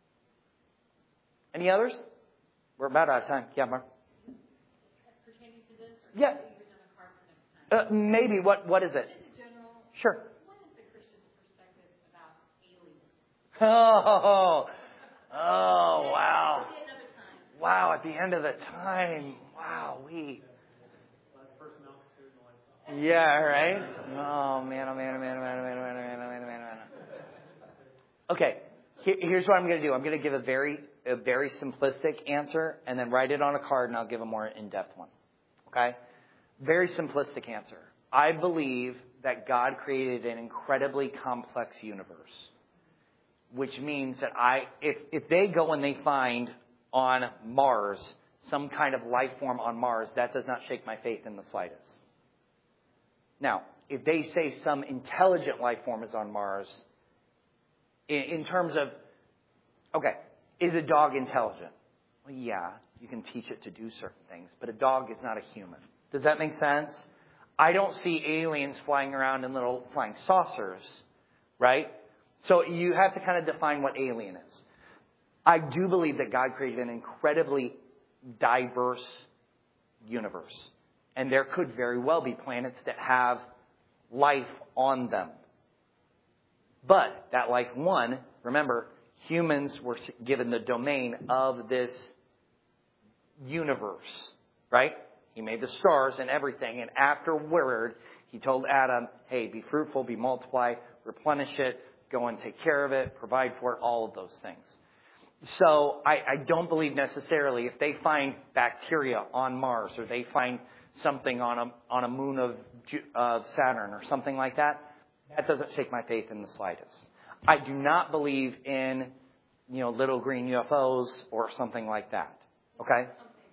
Any others? We're about out of time. Yeah, Mark. Pertaining to this? Or Yeah. Uh, maybe. What What is it? Sure. What is the Christian's perspective about aliens? Oh, oh, wow. At the end of the time. Wow, at the end of the time. Wow, we. Yeah, right? Oh, man, oh, man, oh, man, oh, man, oh, man, oh, man, oh, man, oh, man, oh, man, oh, man. Okay, here's what I'm going to do. I'm going to give a very, a very simplistic answer and then write it on a card, and I'll give a more in-depth one. Okay? Very simplistic answer. I believe that God created an incredibly complex universe, which means that I, if, if they go and they find on Mars some kind of life form on Mars, that does not shake my faith in the slightest. Now, if they say some intelligent life form is on Mars, in, in terms of, okay, is a dog intelligent? Well, yeah, you can teach it to do certain things, but a dog is not a human. Does that make sense? I don't see aliens flying around in little flying saucers, right? So you have to kind of define what alien is. I do believe that God created an incredibly diverse universe. And there could very well be planets that have life on them. But that life, one, remember, humans were given the domain of this universe, right? He made the stars and everything. And afterward, he told Adam, hey, be fruitful, be multiply, replenish it, go and take care of it, provide for it, all of those things. So I, I don't believe necessarily if they find bacteria on Mars or they find something on a on a moon of of Saturn or something like that, that doesn't shake my faith in the slightest. I do not believe in, you know, little green U F Os or something like that. Okay?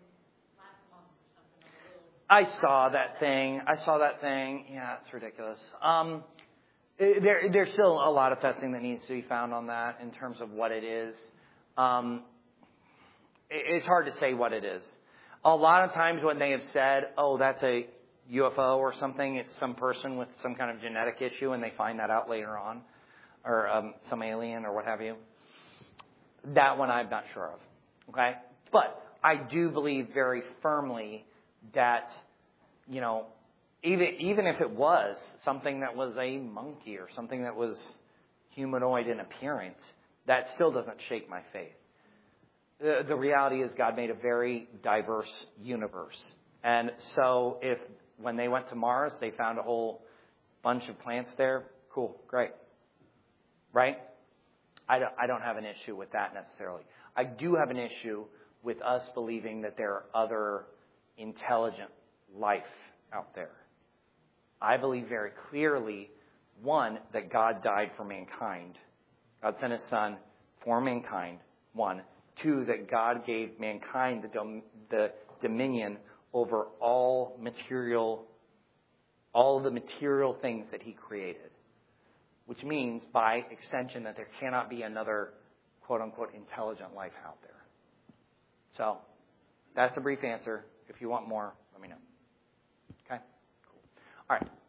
I saw that thing. I saw that thing. Yeah, it's ridiculous. Um, there, there's still a lot of testing that needs to be found on that in terms of what it is. Um, it's hard to say what it is. A lot of times when they have said, oh, that's a U F O or something, it's some person with some kind of genetic issue and they find that out later on, or um, some alien or what have you. That one I'm not sure of. Okay? But I do believe very firmly that, you know, even even if it was something that was a monkey or something that was humanoid in appearance, that still doesn't shake my faith. The, the reality is God made a very diverse universe. And so if when they went to Mars, they found a whole bunch of plants there, cool, great. Right? I don't, I don't have an issue with that necessarily. I do have an issue with us believing that there are other intelligent life out there. I believe very clearly, one, that God died for mankind. God sent his son for mankind, one. Two, that God gave mankind the, dom- the dominion over all material, all the material things that he created. Which means, by extension, that there cannot be another, quote-unquote, intelligent life out there. So, that's a brief answer. If you want more, let me know. Okay? Cool. All right.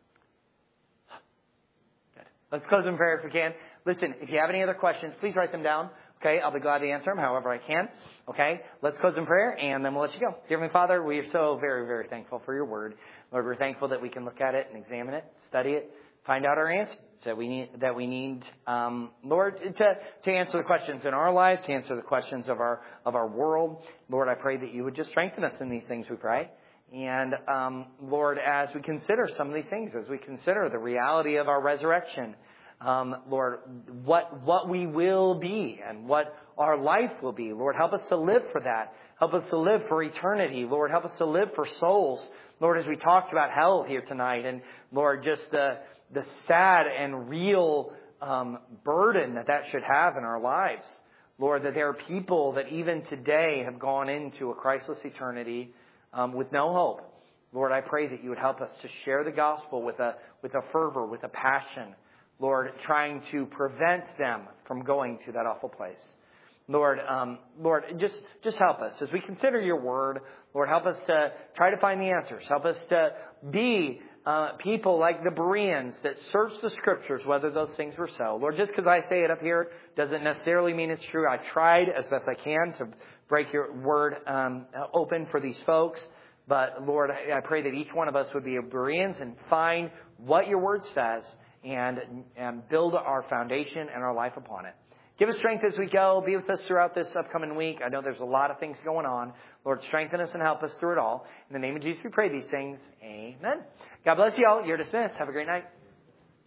Good. Let's close in prayer if we can. Listen, if you have any other questions, please write them down. Okay? I'll be glad to answer them however I can. Okay? Let's close in prayer, and then we'll let you go. Dear Heavenly Father, we are so very, very thankful for your word. Lord, we're thankful that we can look at it and examine it, study it, find out our answers that we need, that we need, um, Lord, to, to answer the questions in our lives, to answer the questions of our, of our world. Lord, I pray that you would just strengthen us in these things, we pray. And, um, Lord, as we consider some of these things, as we consider the reality of our resurrection, um, Lord, what, what we will be and what our life will be, Lord, help us to live for that. Help us to live for eternity. Lord, help us to live for souls. Lord, as we talked about hell here tonight, and Lord, just the, the sad and real, um, burden that that should have in our lives. Lord, that there are people that even today have gone into a Christless eternity, Um, with no hope. Lord, I pray that you would help us to share the gospel with a with a fervor, with a passion. Lord, trying to prevent them from going to that awful place. Lord, um, Lord, just just help us as we consider your word. Lord, help us to try to find the answers. Help us to be uh, people like the Bereans that search the scriptures whether those things were so. Lord, just because I say it up here doesn't necessarily mean it's true. I tried as best I can to break your word um, open for these folks. But Lord, I pray that each one of us would be Bereans and find what your word says and, and build our foundation and our life upon it. Give us strength as we go. Be with us throughout this upcoming week. I know there's a lot of things going on. Lord, strengthen us and help us through it all. In the name of Jesus, we pray these things. Amen. God bless you all. You're dismissed. Have a great night.